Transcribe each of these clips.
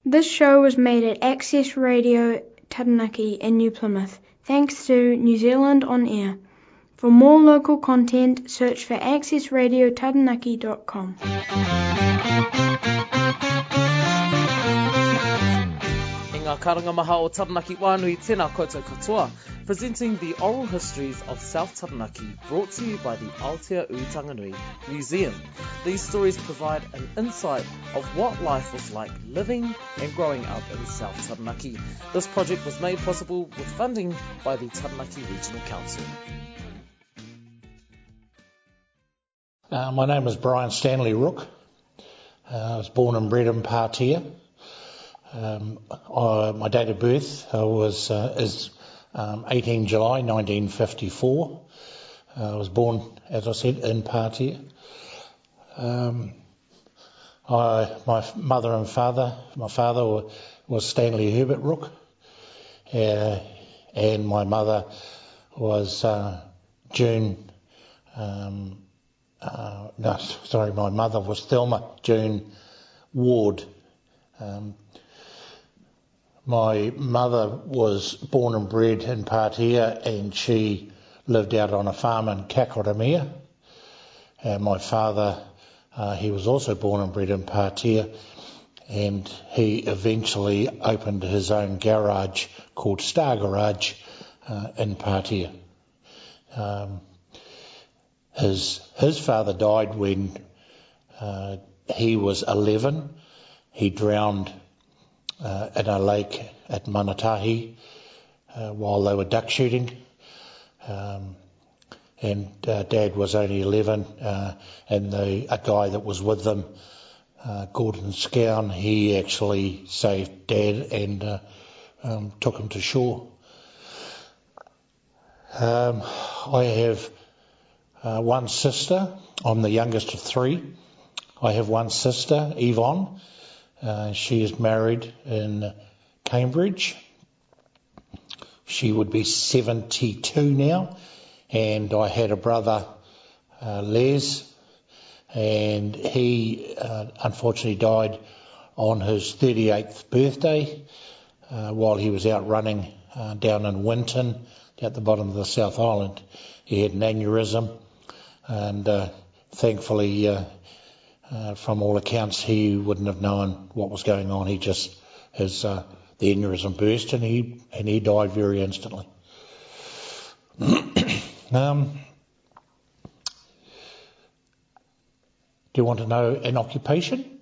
This show was made at Access Radio Taranaki in New Plymouth, thanks to New Zealand On Air. For more local content, search for accessradiotaranaki.com. Ngā karanga maha o Taranaki Wānui, tēnā koutou katoa, presenting the oral histories of South Taranaki, brought to you by the Aotearoa Museum. These stories provide an insight of what life was like living and growing up in South Taranaki. This project was made possible with funding by the Taranaki Regional Council. My name is Brian Stanley Rook. I was born and bred in Pātea. My date of birth is 18 July 1954. I was born, as I said, in Pātea. My mother and father, my father was Stanley Herbert Rook, and my mother was June. My mother was Thelma June Ward. My mother was born and bred in Pātea, and she lived out on a farm in Kakoramea. And my father, he was also born and bred in Pātea, and he eventually opened his own garage called Star Garage in Pātea. His father died when he was 11. He drowned in a lake at Manatahi while they were duck shooting. And Dad was only 11, and a guy that was with them, Gordon Scown, he actually saved Dad and took him to shore. I have one sister. I'm the youngest of three. I have one sister, Yvonne. She is married in Cambridge. She would be 72 now. And I had a brother, Les, and he unfortunately died on his 38th birthday while he was out running down in Winton, at the bottom of the South Island. He had an aneurysm, and thankfully, from all accounts, he wouldn't have known what was going on. He just the aneurysm burst, and he died very instantly. Do you want to know an occupation?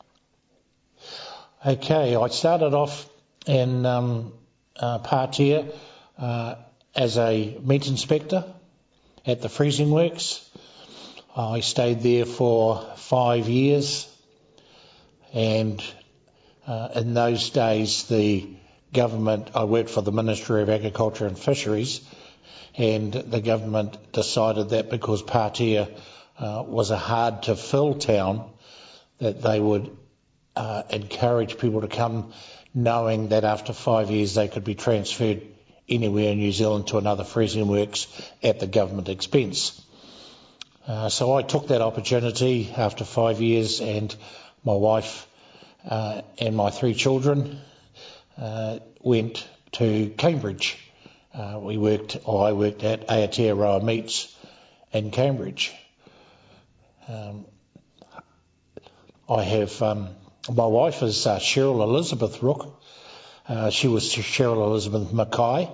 Okay, I started off in Pātea as a meat inspector at the freezing works. I stayed there for 5 years, and in those days the government, I worked for the Ministry of Agriculture and Fisheries, and the government decided that because Pātea was a hard to fill town, that they would encourage people to come, knowing that after 5 years they could be transferred anywhere in New Zealand to another freezing works at the government expense. So I took that opportunity after 5 years, and my wife and my 3 children went to Cambridge. I worked at Aotearoa Meats in Cambridge. I have my wife is Cheryl Elizabeth Rook. She was Cheryl Elizabeth Mackay.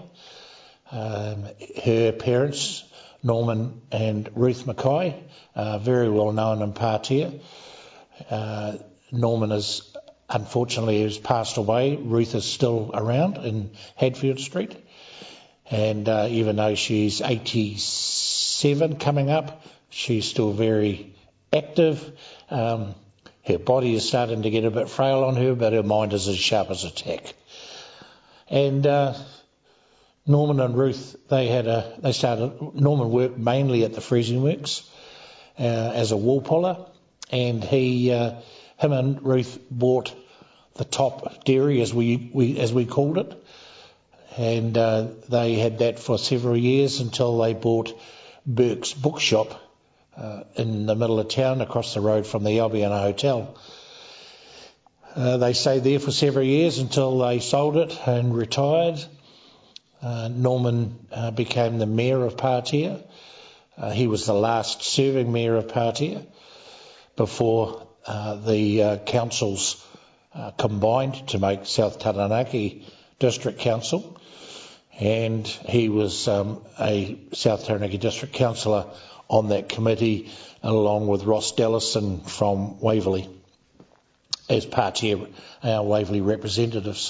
Her parents, Norman and Ruth Mackay, are very well known in Pātea. Norman has passed away. Ruth is still around in Hadfield Street. And even though she's 87 coming up, she's still very active. Her body is starting to get a bit frail on her, but her mind is as sharp as a tack. And Norman and Ruth, Norman worked mainly at the freezing works as a wool puller, and him and Ruth bought the Top Dairy, as we called it, and they had that for several years until they bought Burke's Bookshop in the middle of town, across the road from the Albion Hotel. They stayed there for several years until they sold it and retired. Norman became the mayor of Patea. He was the last serving mayor of Patea before the councils combined to make South Taranaki District Council, and he was a South Taranaki District Councillor on that committee along with Ross Dellison from Waverley as Patea, our Waverley representatives.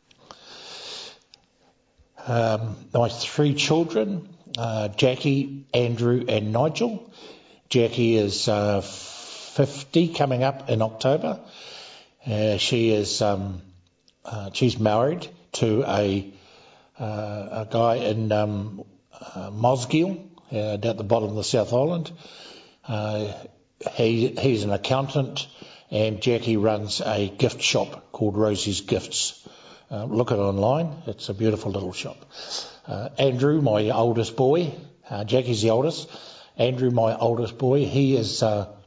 My three children, Jackie, Andrew and Nigel. Jackie is 50 coming up in October. She's married to a guy in Mosgiel, down at the bottom of the South Island. He's an accountant, and Jackie runs a gift shop called Rosie's Gifts. Look it online, it's a beautiful little shop. Andrew, my oldest boy, Jackie's the oldest. Andrew, my oldest boy, he is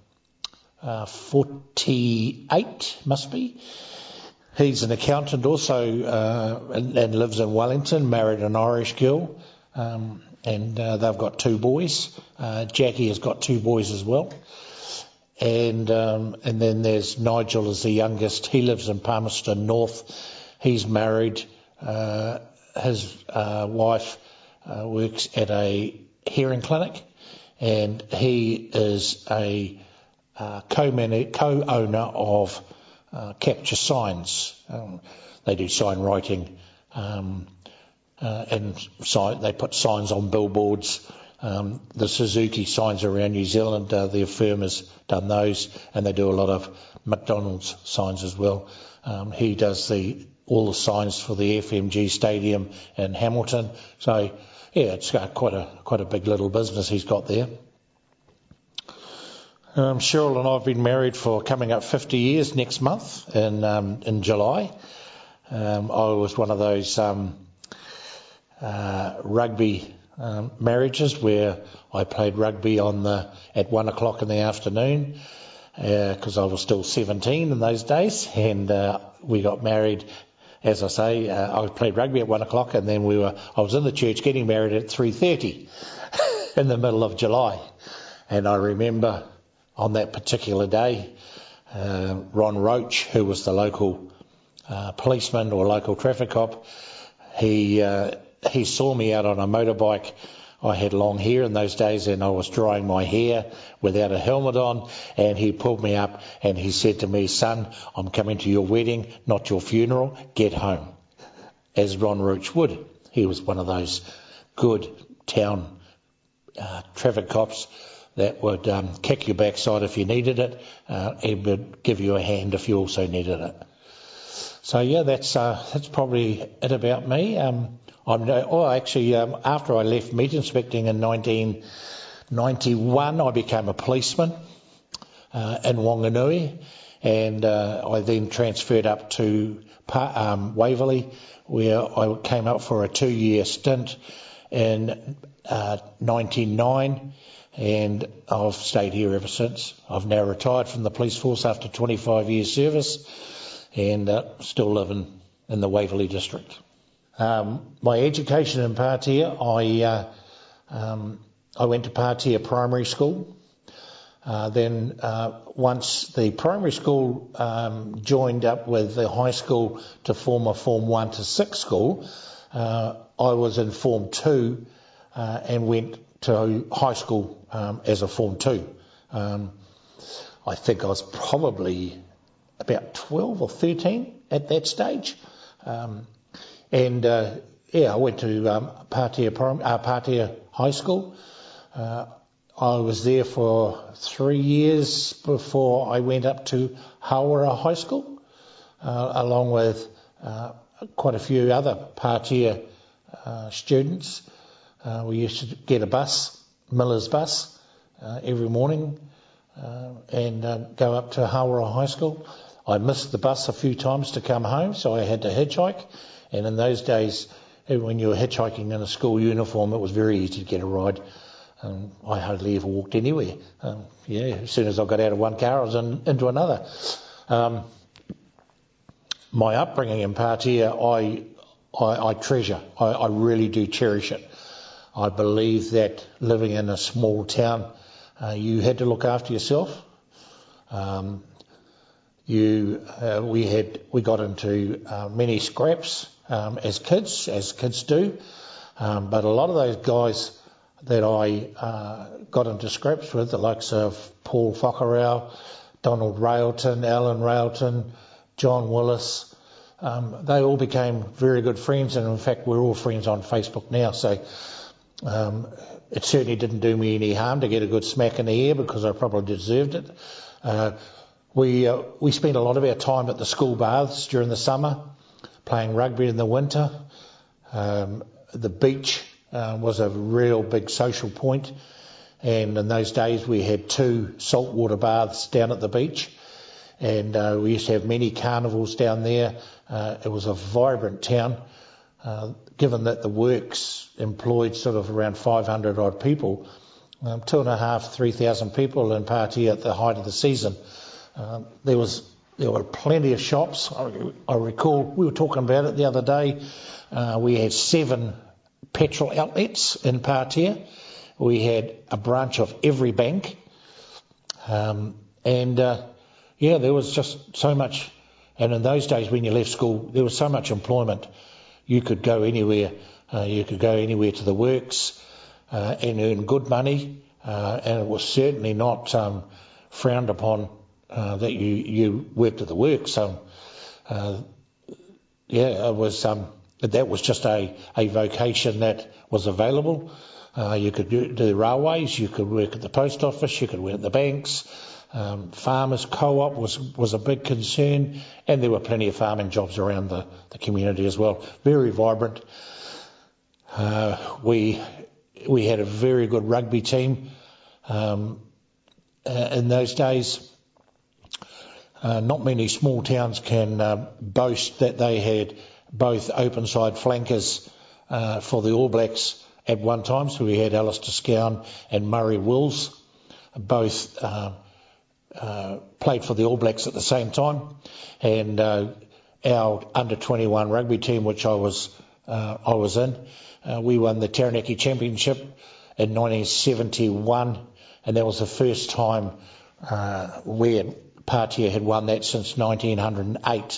48, must be. He's an accountant also, and lives in Wellington, married an Irish girl, and they've got two boys. Jackie has got two boys as well. And then there's Nigel is the youngest. He lives in Palmerston North. He's married. His wife works at a hearing clinic, and he is a co-owner of Capture Signs. They do sign writing, and they put signs on billboards. The Suzuki signs around New Zealand, their firm has done those, and they do a lot of McDonald's signs as well. He does all the signs for the FMG Stadium in Hamilton. So yeah, it's quite a big little business he's got there. Cheryl and I have been married for coming up 50 years next month in July. I was one of those rugby marriages where I played rugby at 1 o'clock in the afternoon because I was still 17 in those days, and we got married. As I say, I played rugby at 1 o'clock, and then I was in the church getting married at 3:30 in the middle of July. And I remember on that particular day, Ron Roach, who was the local policeman or local traffic cop, he saw me out on a motorbike. I had long hair in those days, and I was drying my hair without a helmet on, and he pulled me up and he said to me, "Son, I'm coming to your wedding, not your funeral. Get home." As Ron Roach would. He was one of those good town traffic cops that would kick your backside if you needed it, and would give you a hand if you also needed it. So yeah, that's probably it about me. After I left meat inspecting in 1991, I became a policeman in Wanganui, and I then transferred up to Waverley, where I came up for a 2-year stint in 99, and I've stayed here ever since. I've now retired from the police force after 25 years service, and still living in the Waverley district. My education in Patea, I went to Patea Primary School. Then once the primary school joined up with the high school to form a Form 1 to 6 school, I was in Form 2 and went to high school as a Form 2. I think I was probably about 12 or 13 at that stage. I went to Patea High School. I was there for 3 years before I went up to Hawera High School, along with quite a few other Patea students. We used to get a bus, Miller's bus, every morning and go up to Hawera High School. I missed the bus a few times to come home, so I had to hitchhike. And in those days, when you were hitchhiking in a school uniform, it was very easy to get a ride. I hardly ever walked anywhere. As soon as I got out of one car, I was into another. my upbringing in Patea, I treasure. I really do cherish it. I believe that living in a small town, you had to look after yourself. We got into many scraps as kids do, but a lot of those guys that I got into scraps with, the likes of Paul Whakarau, Donald Railton, Alan Railton, John Willis, they all became very good friends, and in fact we're all friends on Facebook now, so it certainly didn't do me any harm to get a good smack in the ear, because I probably deserved it. We spent a lot of our time at the school baths during the summer, playing rugby in the winter. The beach was a real big social point, and in those days we had 2 saltwater baths down at the beach, and we used to have many carnivals down there. It was a vibrant town. Given that the works employed sort of around 500 odd people, 2,500-3,000 people in Patea at the height of the season. There were plenty of shops. I recall we were talking about it the other day. We had 7 petrol outlets in Patea. We had a branch of every bank, there was just so much. And in those days, when you left school, there was so much employment. You could go anywhere. You could go anywhere to the works and earn good money, and it was certainly not frowned upon that you worked at the works. It was that was just a vocation that was available. You could do the railways, you could work at the post office, you could work at the banks. Farmers co-op was a big concern, and there were plenty of farming jobs around the community as well. Very vibrant. We had a very good rugby team in those days. Not many small towns can boast that they had both open side flankers for the All Blacks at one time. So we had Alistair Scown and Murray Wills, both played for the All Blacks at the same time, and our under-21 rugby team, which I was in, we won the Taranaki Championship in 1971, and that was the first time where Patea had won that since 1908.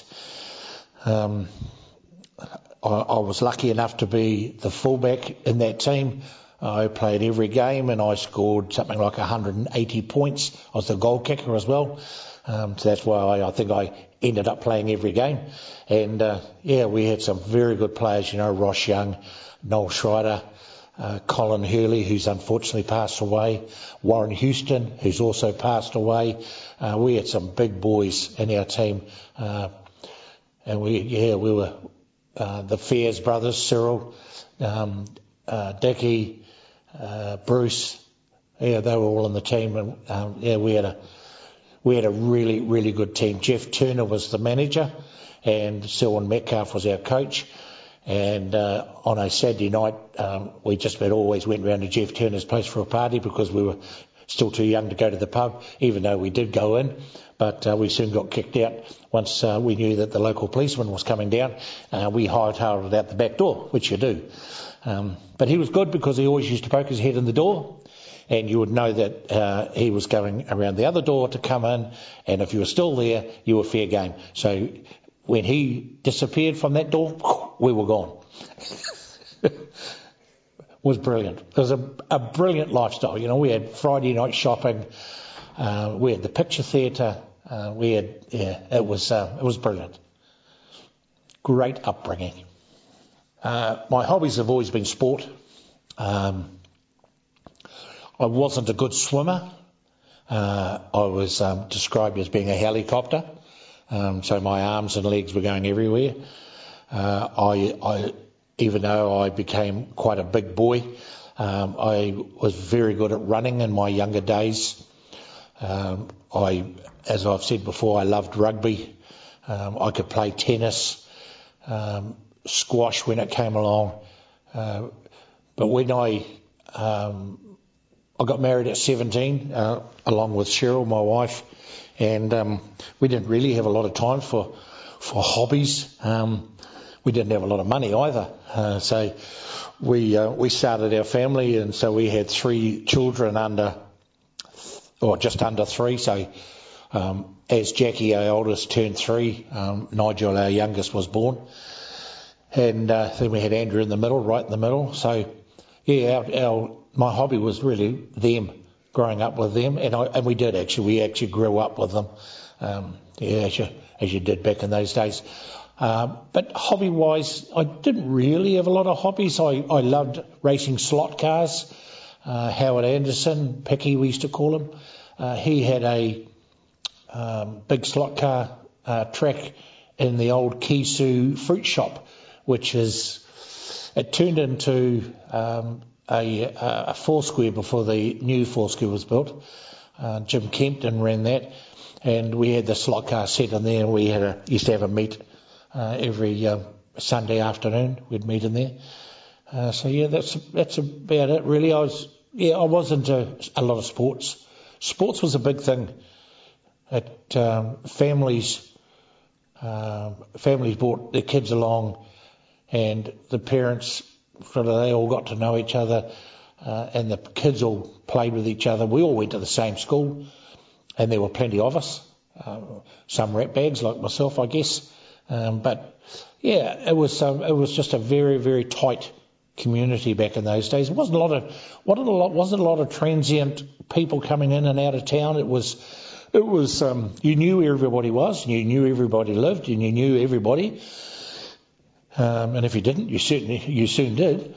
I was lucky enough to be the fullback in that team. I played every game and I scored something like 180 points. I was the goal kicker as well. So that's why I think I ended up playing every game. And we had some very good players, Ross Young, Noel Schreider, Colin Hurley, who's unfortunately passed away, Warren Houston, who's also passed away. We had some big boys in our team. And we were the Fairs brothers, Cyril, Dickie, Bruce, they were all in the team, and we had a really, really good team. Jeff Turner was the manager, and Selwyn Metcalf was our coach. And on a Saturday night, we just about always went round to Jeff Turner's place for a party, because we were still too young to go to the pub, even though we did go in. But we soon got kicked out once we knew that the local policeman was coming down. We hightailed it out the back door, which you do. But he was good, because he always used to poke his head in the door, and you would know that he was going around the other door to come in, and if you were still there, you were fair game. So when he disappeared from that door, we were gone. It was brilliant. It was a brilliant lifestyle. We had Friday night shopping, we had the picture theatre, it was brilliant. Great upbringing. My hobbies have always been sport. I wasn't a good swimmer. I was described as being a helicopter, so my arms and legs were going everywhere. Even though I became quite a big boy, I was very good at running in my younger days. As I've said before, I loved rugby. I could play tennis, squash when it came along. But when I got married at 17, along with Cheryl, my wife, and we didn't really have a lot of time for for hobbies. We didn't have a lot of money either, so we started our family, and so we had 3 children just under 3. So as Jackie, our oldest, turned 3, Nigel, our youngest, was born, and then we had Andrew in the middle, right in the middle. So my hobby was really them, growing up with them, and we did actually. We actually grew up with them, as you did back in those days. But hobby-wise, I didn't really have a lot of hobbies. I loved racing slot cars. Howard Anderson, Picky we used to call him, he had a big slot car track in the old Kisu fruit shop, it turned into a Foursquare before the new Foursquare was built. Jim Kempton ran that, and we had the slot car set in there, and we used to have a meet every Sunday afternoon. We'd meet in there. That's about it really. I was into a lot of sports. Sports was a big thing. Families brought their kids along, and the parents they all got to know each other, and the kids all played with each other. We all went to the same school, and there were plenty of us. Some rat bags like myself, I guess. But it was just a very, very tight community back in those days. It wasn't a lot of transient people coming in and out of town. It was you knew where everybody was, and you knew everybody lived, and you knew everybody. And if you didn't, you soon did.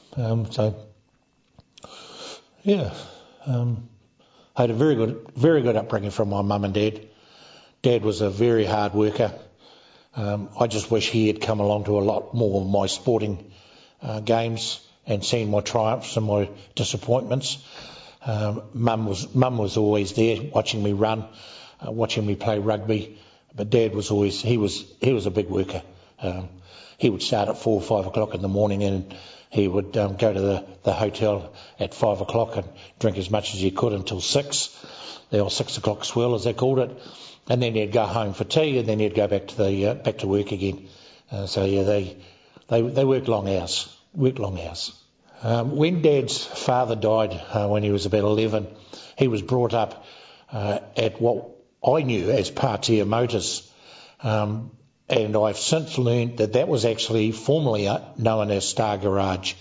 I had a very good upbringing from my mum and dad. Dad was a very hard worker. I just wish he had come along to a lot more of my sporting games and seen my triumphs and my disappointments. Mum was always there, watching me run, watching me play rugby. But Dad was always he was a big worker. He would start at 4 or 5 o'clock in the morning, and he would go to the hotel at 5 o'clock and drink as much as he could until 6. The old 6 o'clock swirl, as they called it. And then he'd go home for tea, and then he'd go back to work again. They worked long hours. When Dad's father died, when he was about 11, he was brought up at what I knew as Partia Motors, and I've since learned that was actually formerly known as Star Garage,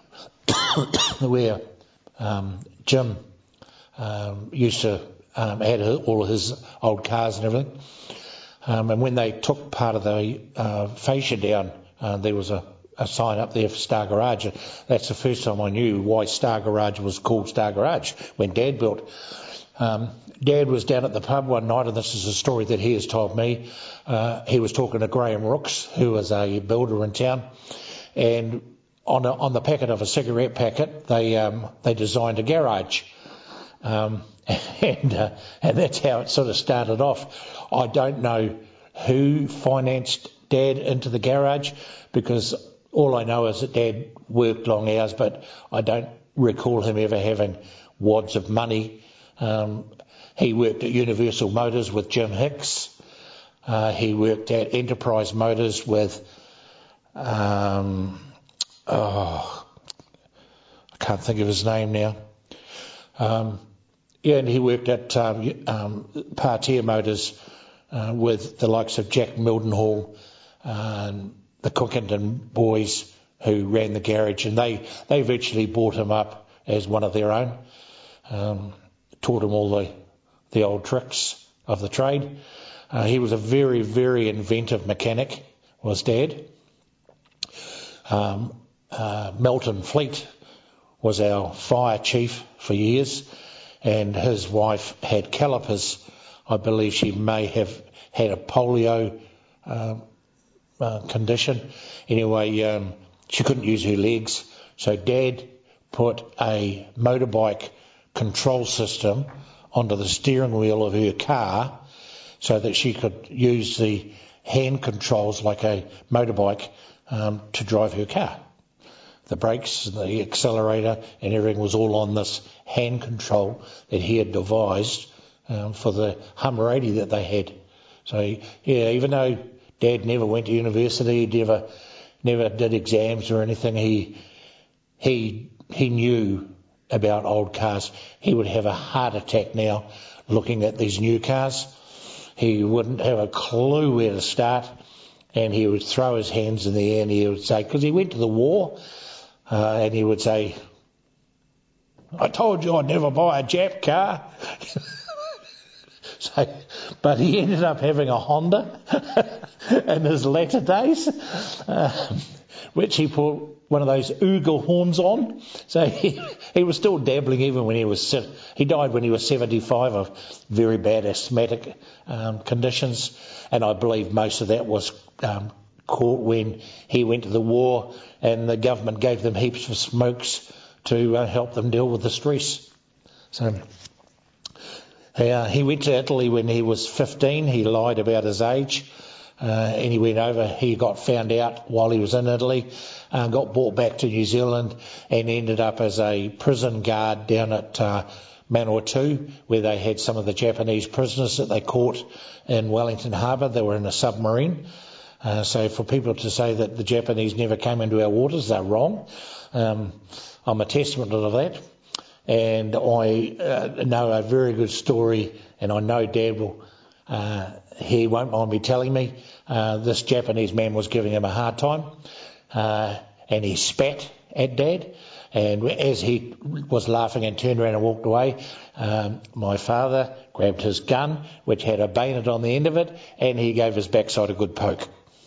where Jim used to had all of his old cars and everything. And when they took part of the fascia down, there was a sign up there for Star Garage. That's the first time I knew why Star Garage was called Star Garage, when Dad built. Dad was down at the pub one night, and this is a story that he has told me. He was talking to Graham Rooks, who was a builder in town, and on the packet of a cigarette packet, they designed a garage. And that's how it sort of started off. I don't know who financed Dad into the garage, because all I know is that Dad worked long hours, but I don't recall him ever having wads of money. He worked at Universal Motors with Jim Hicks. He worked at Enterprise Motors with I can't think of his name now. And he worked at Partia Motors with the likes of Jack Mildenhall, the Cookington boys who ran the garage, and they virtually brought him up as one of their own. Taught him all the old tricks of the trade. He was a very, very inventive mechanic, was Dad. Melton Fleet was our fire chief for years, and his wife had calipers. I believe she may have had a polio condition. Anyway, she couldn't use her legs, so Dad put a motorbike control system onto the steering wheel of her car so that she could use the hand controls like a motorbike to drive her car. The brakes and the accelerator and everything was all on this hand control that he had devised for the Hummer 80 that they had. So, yeah, even though Dad never went to university, never did exams or anything. He knew about old cars. He would have a heart attack now looking at these new cars. He wouldn't have a clue where to start, and he would throw his hands in the air and he would say, because he went to the war, and he would say, I told you I'd never buy a Jap car. But he ended up having a Honda in his latter days, which he put one of those Uger horns on. So he was still dabbling even when he died when he was 75 of very bad asthmatic conditions, and I believe most of that was caught when he went to the war and the government gave them heaps of smokes to help them deal with the stress. So he went to Italy when he was 15. He lied about his age, and he went over. He got found out while he was in Italy, got brought back to New Zealand, and ended up as a prison guard down at Manawatu, where they had some of the Japanese prisoners that they caught in Wellington Harbour. They were in a submarine. So for people to say that the Japanese never came into our waters, they're wrong. I'm a testament to that. And I know a very good story, and I know Dad will, he won't mind me telling me, this Japanese man was giving him a hard time, and he spat at Dad, and as he was laughing and turned around and walked away, my father grabbed his gun, which had a bayonet on the end of it, and he gave his backside a good poke.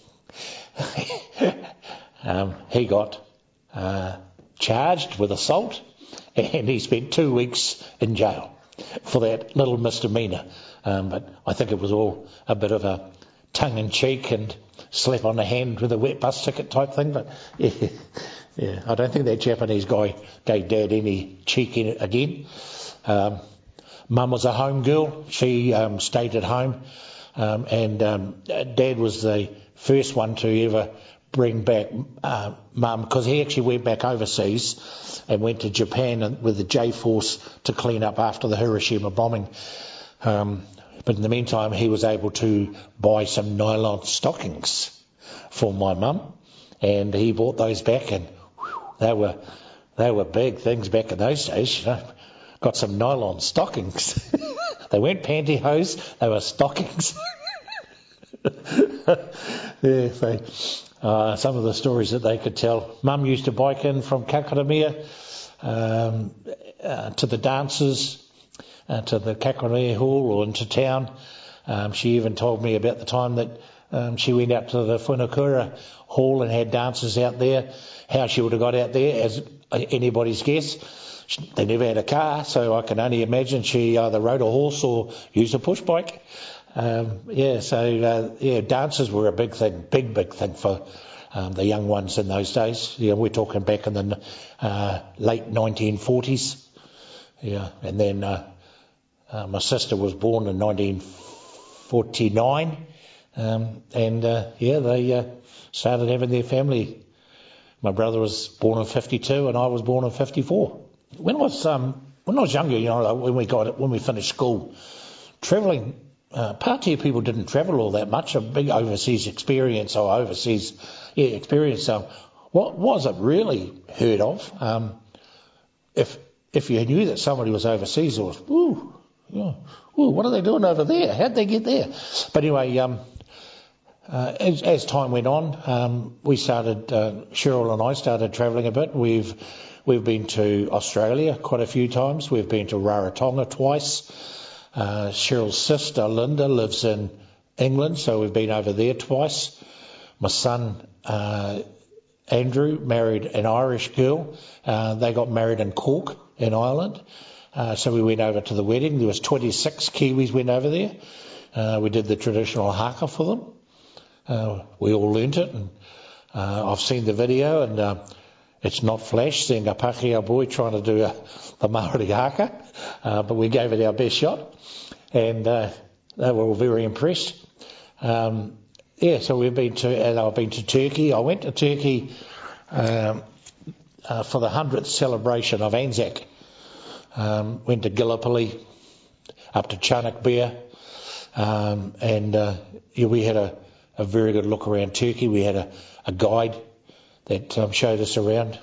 He got charged with assault, and he spent 2 weeks in jail for that little misdemeanour. But I think it was all a bit of a tongue-in-cheek and slap on the hand with a wet bus ticket type thing. But yeah, I don't think that Japanese guy gave Dad any cheek in it again. Mum was a home girl. She stayed at home, and Dad was the first one to ever bring back Mum, because he actually went back overseas and went to Japan with the J-Force to clean up after the Hiroshima bombing. But in the meantime, he was able to buy some nylon stockings for my mum, and he bought those back, and they were big things back in those days. You know, got some nylon stockings. They weren't pantyhose; they were stockings. Yeah, some of the stories that they could tell. Mum used to bike in from Kakaramea to the dances, to the Kakaramea Hall or into town. She even told me about the time that she went out to the Whanakura Hall and had dances out there, how she would have got out there, as anybody's guess. They never had a car, so I can only imagine she either rode a horse or used a push bike. Dances were a big thing, big thing for the young ones in those days. Yeah, we're talking back in the late 1940s. Yeah, and then my sister was born in 1949, they started having their family. My brother was born in 52, and I was born in 54. When I was younger, you know, when we finished school, travelling. Party people didn't travel all that much. A big overseas experience experience. What wasn't really heard of. If you knew that somebody was overseas, it was what are they doing over there? How'd they get there? But anyway, as time went on, we started. Cheryl and I started travelling a bit. We've been to Australia quite a few times. We've been to Rarotonga twice. Cheryl's sister Linda lives in England, so we've been over there twice. My son Andrew married an Irish girl. They got married in Cork in Ireland, so we went over to the wedding. There was 26 Kiwis went over there. We did the traditional haka for them. We all learnt it, and I've seen the video, and it's not flash seeing a Pākehā boy trying to do the Māori haka, but we gave it our best shot, and they were all very impressed. So I've been to Turkey. I went to Turkey for the 100th celebration of Anzac. Went to Gallipoli, up to Çanakkale, we had a very good look around Turkey. We had a guide that showed us around.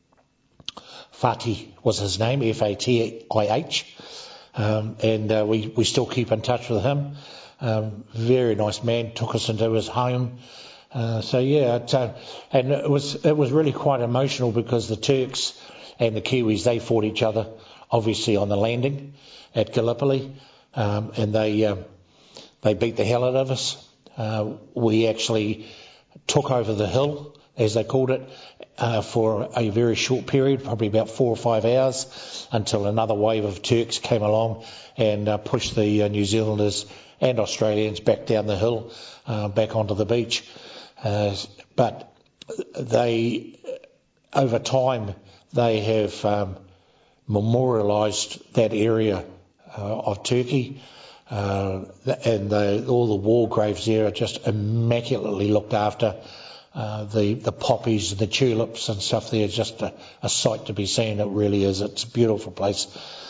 Fatih was his name, Fatih, and we still keep in touch with him. Very nice man, took us into his home. And it was really quite emotional because the Turks and the Kiwis, they fought each other, obviously on the landing at Gallipoli, and they beat the hell out of us. We actually took over the hill, as they called it, for a very short period, probably about 4 or 5 hours, until another wave of Turks came along and pushed the New Zealanders and Australians back down the hill, back onto the beach. But they, over time, they have memorialised that area of Turkey, and all the war graves there are just immaculately looked after. The poppies, the tulips and stuff there, just a sight to be seen. It really is. It's a beautiful place.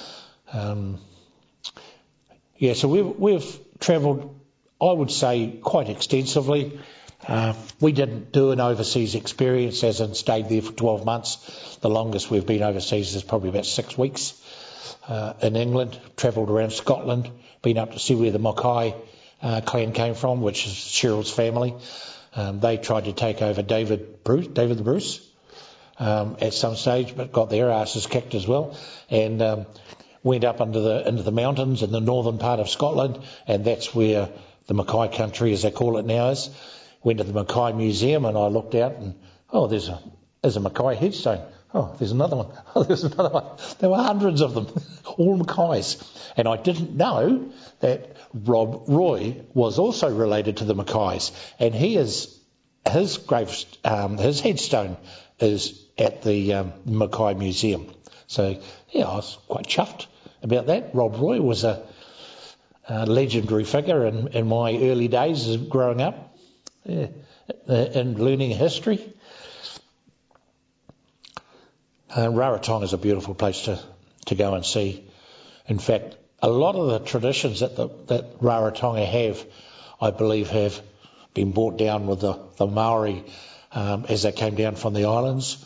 So we've travelled, I would say, quite extensively. We didn't do an overseas experience, as in stayed there for 12 months. The longest we've been overseas is probably about 6 weeks. In England, travelled around Scotland, been up to see where the Mackay clan came from, which is Cheryl's family. They tried to take over David the Bruce, at some stage, but got their asses kicked as well, and went up into the mountains in the northern part of Scotland, and that's where the Mackay country, as they call it now, is. Went to the Mackay Museum, and I looked out, and there's a Mackay headstone. Oh, there's another one. Oh, there's another one. There were hundreds of them, all Mackays. And I didn't know that Rob Roy was also related to the Mackays. And his headstone is at the Mackay Museum. So, I was quite chuffed about that. Rob Roy was a legendary figure in my early days of growing up, and learning history. Rarotonga is a beautiful place to go and see. In fact, a lot of the traditions that Rarotonga have, I believe, have been brought down with the Maori as they came down from the islands.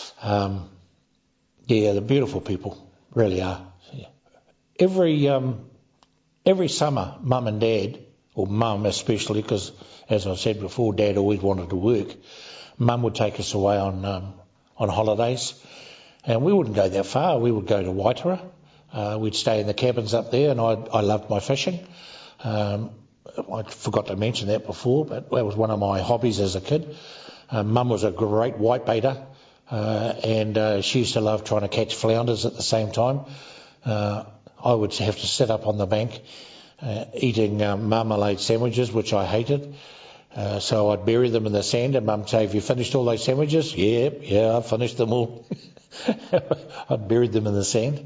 They're beautiful people, really are. Yeah. Every summer, Mum and Dad, or Mum especially, because as I said before, Dad always wanted to work, Mum would take us away on holidays. And we wouldn't go that far. We would go to Waitara. We'd stay in the cabins up there, and I loved my fishing. I forgot to mention that before, but that was one of my hobbies as a kid. Mum was a great whitebaiter, and she used to love trying to catch flounders at the same time. I would have to sit up on the bank eating marmalade sandwiches, which I hated. So I'd bury them in the sand, and Mum would say, "Have you finished all those sandwiches?" Yeah, I finished them all. I'd buried them in the sand.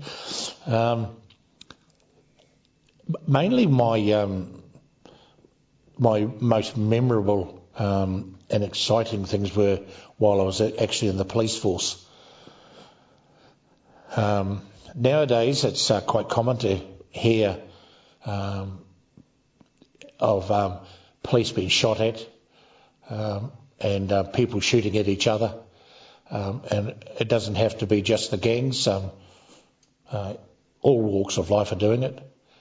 Mainly my most memorable and exciting things were while I was actually in the police force. Nowadays it's quite common to hear of police being shot at, and people shooting at each other. And it doesn't have to be just the gangs. All walks of life are doing it.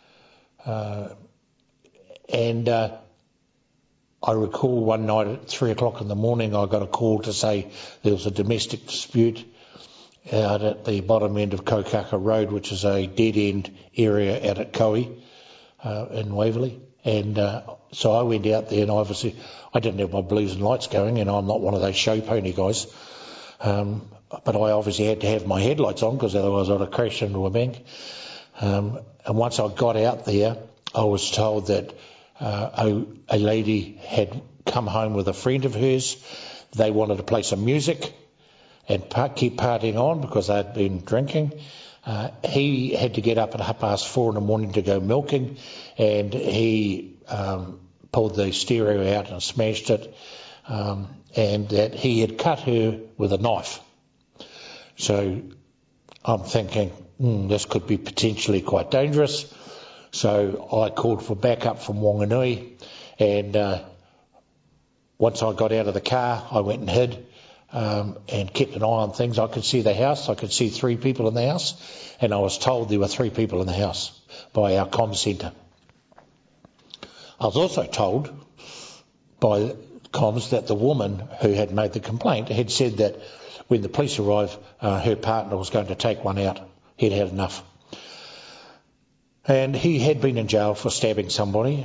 And I recall one night at 3 o'clock in the morning, I got a call to say there was a domestic dispute out at the bottom end of Kokaka Road, which is a dead-end area out at Koe in Waverley. And so I went out there, and obviously I didn't have my blues and lights going, and I'm not one of those show pony guys. But I obviously had to have my headlights on, because otherwise I'd have crashed into a bank. And once I got out there, I was told that a lady had come home with a friend of hers. They wanted to play some music and keep partying on because they'd been drinking. He had to get up at 4:30 in the morning to go milking, and he pulled the stereo out and smashed it. And that he had cut her with a knife. So I'm thinking, this could be potentially quite dangerous. So I called for backup from Wanganui, and once I got out of the car, I went and hid and kept an eye on things. I could see the house. I could see 3 people in the house, and I was told there were 3 people in the house by our comm centre. I was also told by comms that the woman who had made the complaint had said that when the police arrived, her partner was going to take one out. He'd had enough. And he had been in jail for stabbing somebody,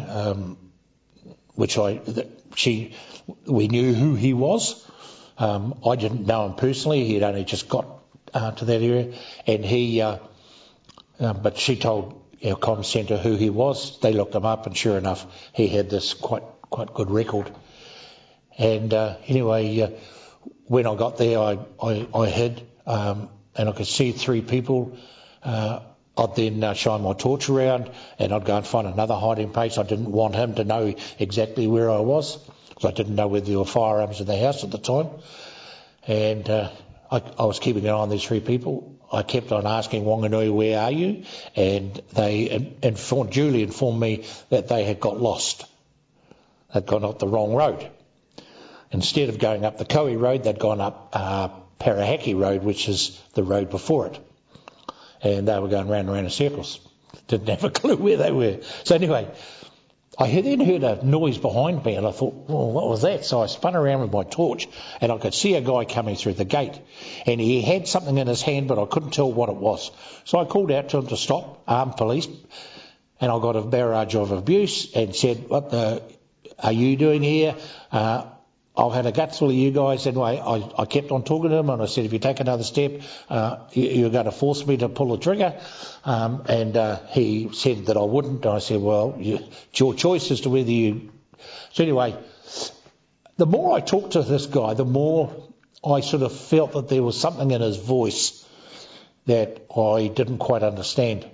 we knew who he was. I didn't know him personally. He'd only just got to that area, and but she told our comm centre who he was. They looked him up, and sure enough, he had this quite good record. And anyway, when I got there, I hid, and I could see 3 people. I'd then shine my torch around, and I'd go and find another hiding place. I didn't want him to know exactly where I was, because I didn't know whether there were firearms in the house at the time. And I was keeping an eye on these 3 people. I kept on asking Wanganui, where are you? And they duly informed me that they had got lost. They'd gone up the wrong road. Instead of going up the Koe Road, they'd gone up Parahaki Road, which is the road before it. And they were going round and round in circles. Didn't have a clue where they were. So anyway, I then heard a noise behind me, and I thought, well, what was that? So I spun around with my torch, and I could see a guy coming through the gate. And he had something in his hand, but I couldn't tell what it was. So I called out to him to stop, armed police, and I got a barrage of abuse and said, what are you doing here? I had a gut full of you guys. Anyway, I kept on talking to him, and I said, if you take another step, you're going to force me to pull the trigger. And he said that I wouldn't. And I said, well, it's your choice as to whether you... So anyway, the more I talked to this guy, the more I sort of felt that there was something in his voice that I didn't quite understand.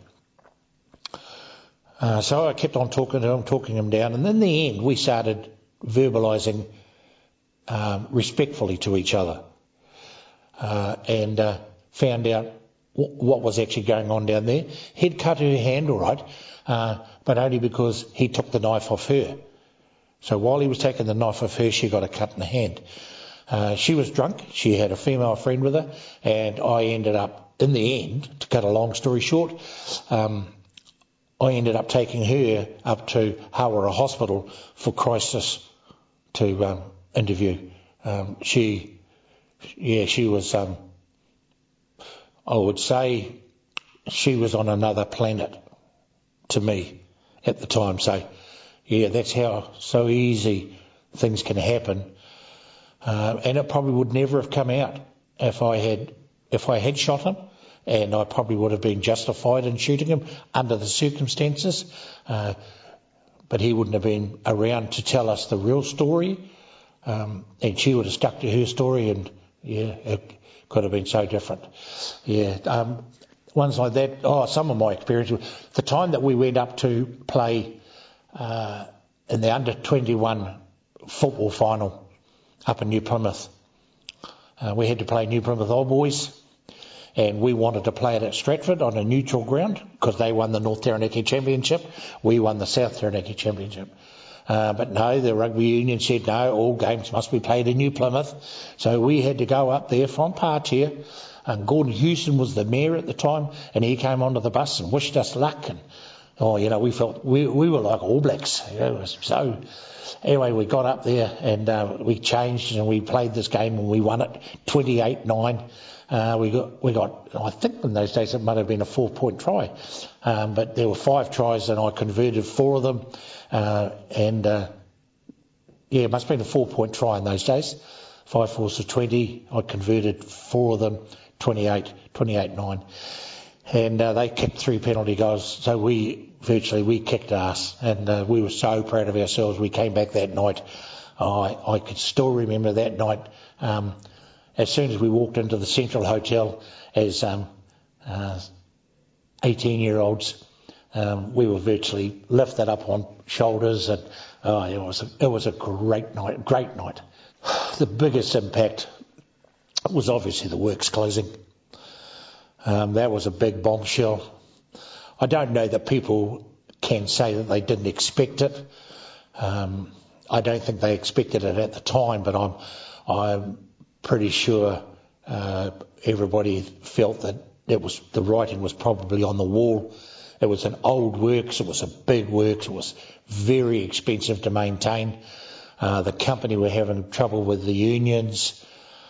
So I kept on talking to him, talking him down, and in the end we started verbalising respectfully to each other, and found out what was actually going on down there. He'd cut her hand all right, but only because he took the knife off her. So while he was taking the knife off her, she got a cut in the hand. She was drunk. She had a female friend with her, and I ended up, in the end, to cut a long story short, I ended up taking her up to Hawera Hospital for crisis to interview. She was, I would say, she was on another planet to me at the time. So, yeah, that's how so easy things can happen. And it probably would never have come out if I had shot him, and I probably would have been justified in shooting him under the circumstances. But he wouldn't have been around to tell us the real story. And she would have stuck to her story, and yeah, it could have been so different. Yeah, ones like that. Oh, some of my experiences. The time that we went up to play in the under-21 football final up in New Plymouth, we had to play New Plymouth Old Boys, and we wanted to play it at Stratford on a neutral ground because they won the North Taranaki Championship. We won the South Taranaki Championship. But no, the rugby union said no, all games must be played in New Plymouth. So we had to go up there from Pārtia, and Gordon Houston was the mayor at the time, and he came onto the bus and wished us luck. And we felt we were like All Blacks. It was so. Anyway, we got up there and we changed and we played this game and we won it 28-9. We got, I think in those days it might have been a 4-point try, but there were 5 tries and I converted 4 of them, it must have been a 4-point try in those days. 5 4s to 20. I converted 4 of them, 28-9, and they kicked 3 penalty goals. So we kicked ass, and we were so proud of ourselves. We came back that night. I could still remember that night. As soon as we walked into the Central Hotel as 18-year-olds, we were virtually lifted up on shoulders, and it was a great night. The biggest impact was obviously the works closing. That was a big bombshell. I don't know that people can say that they didn't expect it. I don't think they expected it at the time, but I'm pretty sure everybody felt that the writing was probably on the wall. It was an old works, it was a big works, it was very expensive to maintain. The company were having trouble with the unions,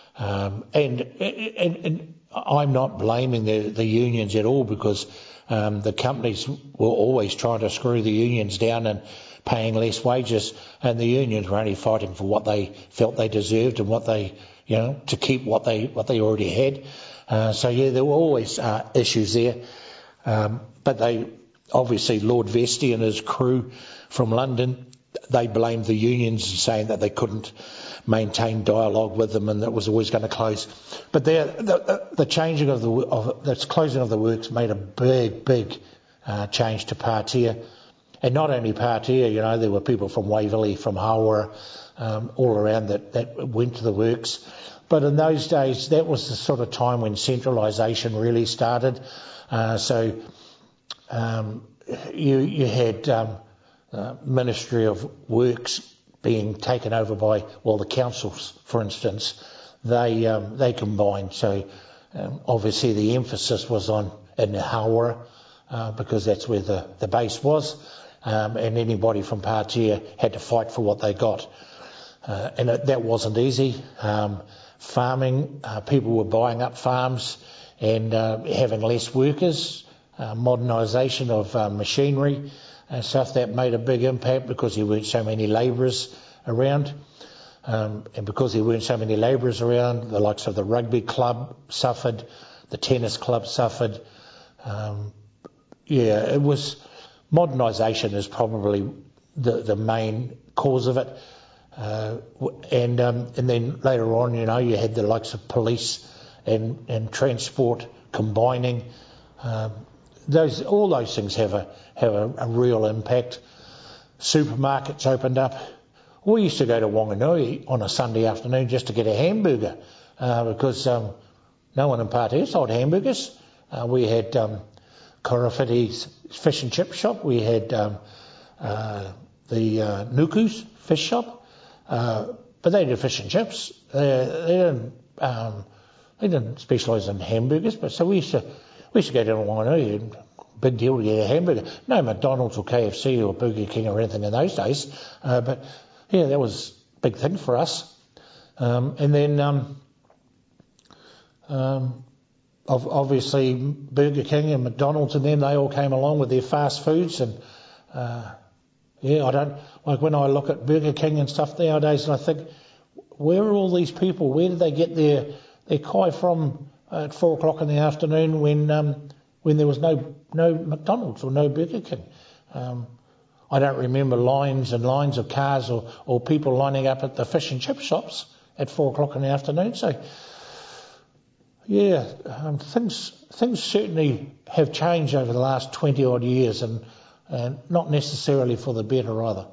and I'm not blaming the unions at all, because the companies were always trying to screw the unions down and paying less wages, and the unions were only fighting for what they felt they deserved and what they, to keep what they already had. So there were always issues there, but they obviously, Lord Vestey and his crew from London, they blamed the unions, saying that they couldn't maintain dialogue with them and that was always going to close. But the changing of the closing of the works made a big change to Pātea. And not only Pātea, there were people from Waverley, from Hawera, all around that went to the works. But in those days, that was the sort of time when centralisation really started. So you had Ministry of Works being taken over by, the councils, for instance. They combined. So obviously the emphasis was in Hawera, because that's where the base was. And anybody from Pātea had to fight for what they got. And that wasn't easy. Farming, people were buying up farms and having less workers, modernisation of machinery and stuff, that made a big impact because there weren't so many labourers around. And because there weren't so many labourers around, the likes of the rugby club suffered, the tennis club suffered. It was... Modernisation is probably the main cause of it, and then later on, you had the likes of police and transport combining. All those things have a real impact. Supermarkets opened up. We used to go to Wanganui on a Sunday afternoon just to get a hamburger, because no one in Pātea sold hamburgers. We had Korowhiti's fish and chip shop. We had the Nuku's fish shop, but they did fish and chips. They didn't specialise in hamburgers. But so we used to go down to Wanganui, and big deal to get a hamburger. No McDonald's or KFC or Burger King or anything in those days, but that was a big thing for us. And then obviously Burger King and McDonald's and them, they all came along with their fast foods, and I don't like when I look at Burger King and stuff nowadays, and I think, where are all these people? Where did they get their kai from at 4 o'clock in the afternoon when there was no McDonald's or no Burger King? I don't remember lines and lines of cars or people lining up at the fish and chip shops at 4 o'clock in the afternoon. So things certainly have changed over the last 20 odd years, and not necessarily for the better either.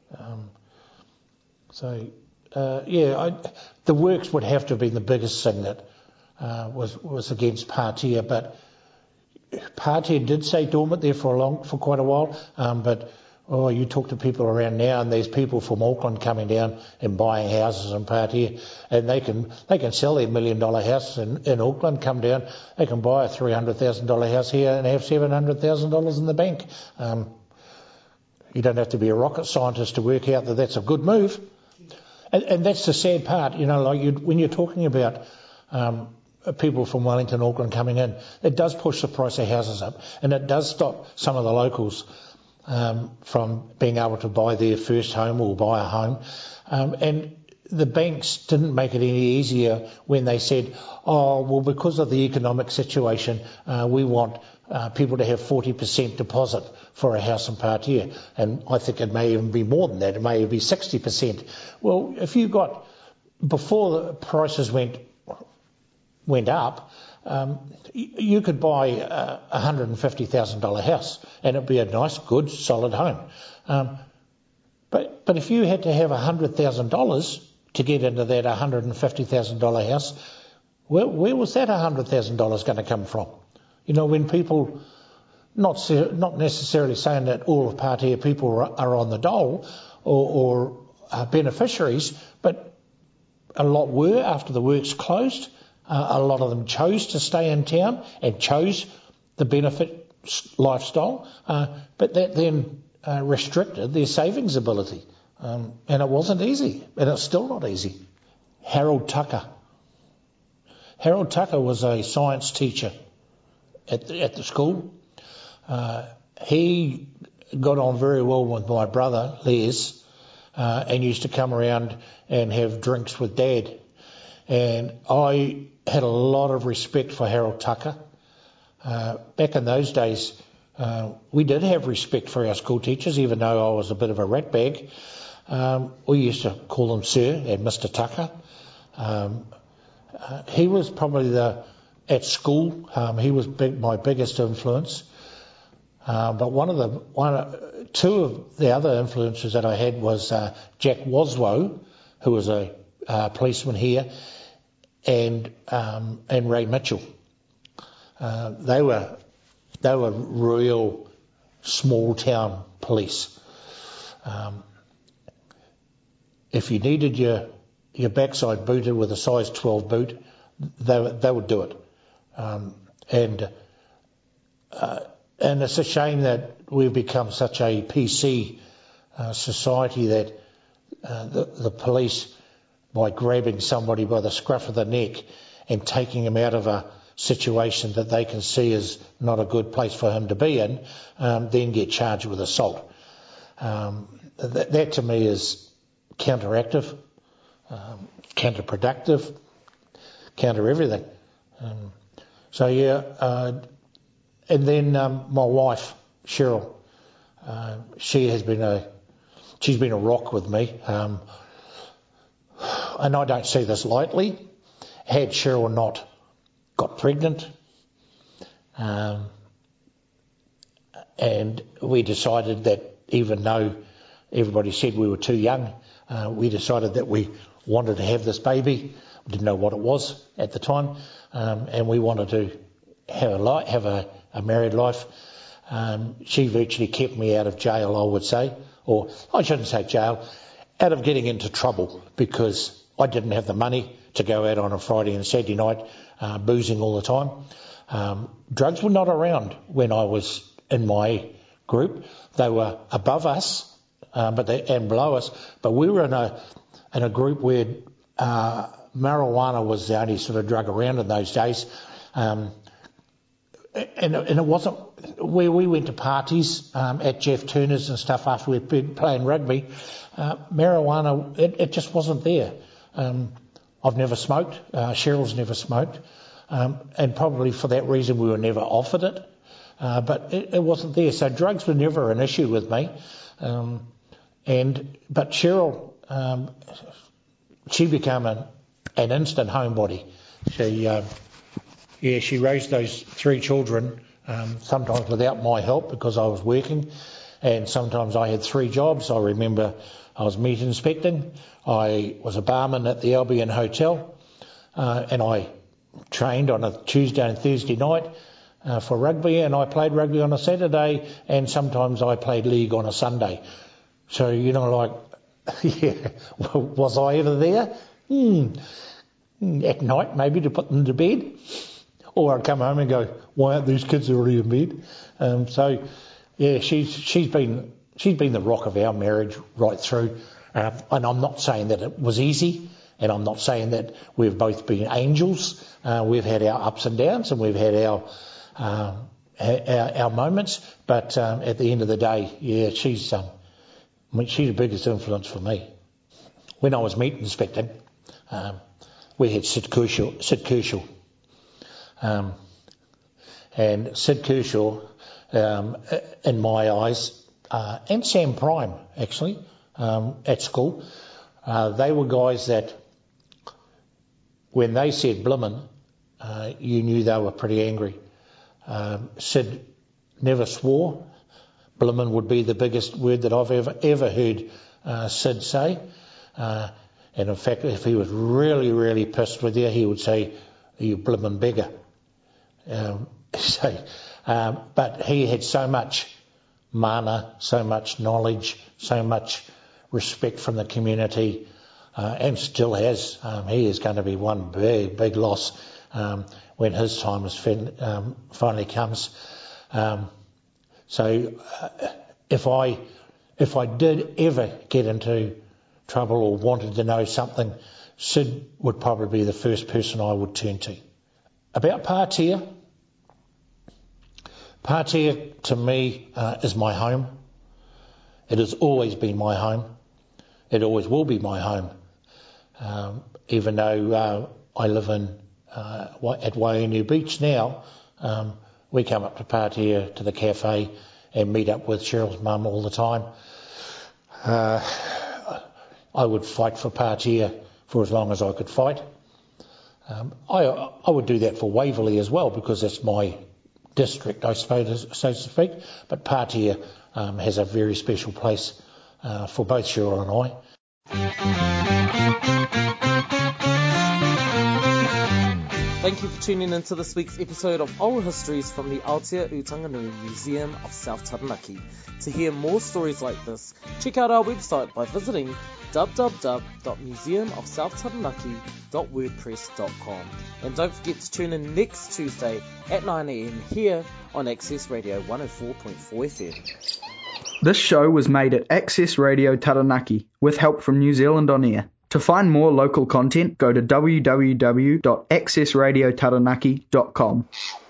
The works would have to have been the biggest thing that was against Pātea, but Pātea did stay dormant there for quite a while. But you talk to people around now, and there's people from Auckland coming down and buying houses in Pātea, and they can sell their $1 million house in Auckland, come down, they can buy a $300,000 house here and have $700,000 in the bank. You don't have to be a rocket scientist to work out that that's a good move. And that's the sad part, when you're talking about people from Wellington, Auckland coming in, it does push the price of houses up, and it does stop some of the locals from being able to buy their first home or buy a home. And the banks didn't make it any easier when they said, because of the economic situation, we want people to have 40% deposit for a house in Pātea. And I think it may even be more than that. It may be 60%. Well, if you got, before the prices went up, you could buy a $150,000 house and it'd be a nice, good, solid home. But if you had to have $100,000 to get into that $150,000 house, where was that $100,000 going to come from? When people, not necessarily saying that all of Pātea people are on the dole or beneficiaries, but a lot were after the works closed. A lot of them chose to stay in town and chose the benefit lifestyle, but that then restricted their savings ability. And it wasn't easy, and it's still not easy. Harold Tucker. Harold Tucker was a science teacher at the school. He got on very well with my brother, Les, and used to come around and have drinks with Dad. And I had a lot of respect for Harold Tucker. Back in those days, we did have respect for our school teachers, even though I was a bit of a ratbag. We used to call him Sir and Mr. Tucker. He was probably at school, he was my biggest influence. But two of the other influences that I had was Jack Waslow, who was a policeman here, and Ray Mitchell. They were real small town police. If you needed your backside booted with a size 12 boot, they would do it. And it's a shame that we've become such a PC society that the police, by grabbing somebody by the scruff of the neck and taking him out of a situation that they can see is not a good place for him to be in, then get charged with assault. That to me is counteractive, counterproductive, counter everything. And then my wife, Cheryl, she's been a rock with me, and I don't see this lightly. Had Cheryl not got pregnant, and we decided that even though everybody said we were too young, we decided that we wanted to have this baby. We didn't know what it was at the time, and we wanted to have a married life. She virtually kept me out of jail, I would say, or I shouldn't say jail, out of getting into trouble, because I didn't have the money to go out on a Friday and Saturday night boozing all the time. Drugs were not around when I was in my group. They were above us and below us, but we were in a group where marijuana was the only sort of drug around in those days. And it wasn't where we went to parties at Jeff Turner's and stuff after we'd been playing rugby. Marijuana, it just wasn't there. I've never smoked. Cheryl's never smoked. And probably for that reason we were never offered it. But it wasn't there. So drugs were never an issue with me. But Cheryl, she became an instant homebody. She raised those 3 children, sometimes without my help because I was working, and sometimes I had 3 jobs. I remember I was meat inspecting, I was a barman at the Albion Hotel, and I trained on a Tuesday and Thursday night for rugby, and I played rugby on a Saturday, and sometimes I played league on a Sunday. So, was I ever there? At night, maybe, to put them to bed. Or I'd come home and go, why aren't these kids already in bed? She's been the rock of our marriage right through. And I'm not saying that it was easy, and I'm not saying that we've both been angels. We've had our ups and downs, and we've had our moments. But at the end of the day, she's the biggest influence for me. When I was meat inspecting, we had Sid Kershaw. And Sid Kershaw, in my eyes, and Sam Prime, actually, at school, they were guys that, when they said blimmin', you knew they were pretty angry. Sid never swore. Blimmin' would be the biggest word that I've ever heard Sid say. And in fact, if he was really, really pissed with you, he would say, you blimmin' beggar. But he had so much mana, so much knowledge, so much respect from the community, and still has. He is going to be one big loss when his time finally comes. So if I did ever get into trouble or wanted to know something, Sid would probably be the first person I would turn to. About Pātea. Pātea to me is my home. It has always been my home. It always will be my home. Even though I live at Waiunu Beach now, we come up to Pātea to the cafe and meet up with Cheryl's mum all the time. I would fight for Pātea for as long as I could fight. I would do that for Waverley as well, because that's my district, I suppose, so to speak. But Pātea has a very special place for both Cheryl and I. Thank you for tuning into this week's episode of Oral Histories from the Aotearoa Tanganui Museum of South Taranaki. To hear more stories like this, check out our website by visiting www.museumofsouthtaranaki.wordpress.com. And don't forget to tune in next Tuesday at 9 a.m. here on Access Radio 104.4 FM. This show was made at Access Radio Taranaki with help from New Zealand On Air. To find more local content, go to www.accessradiotaranaki.com.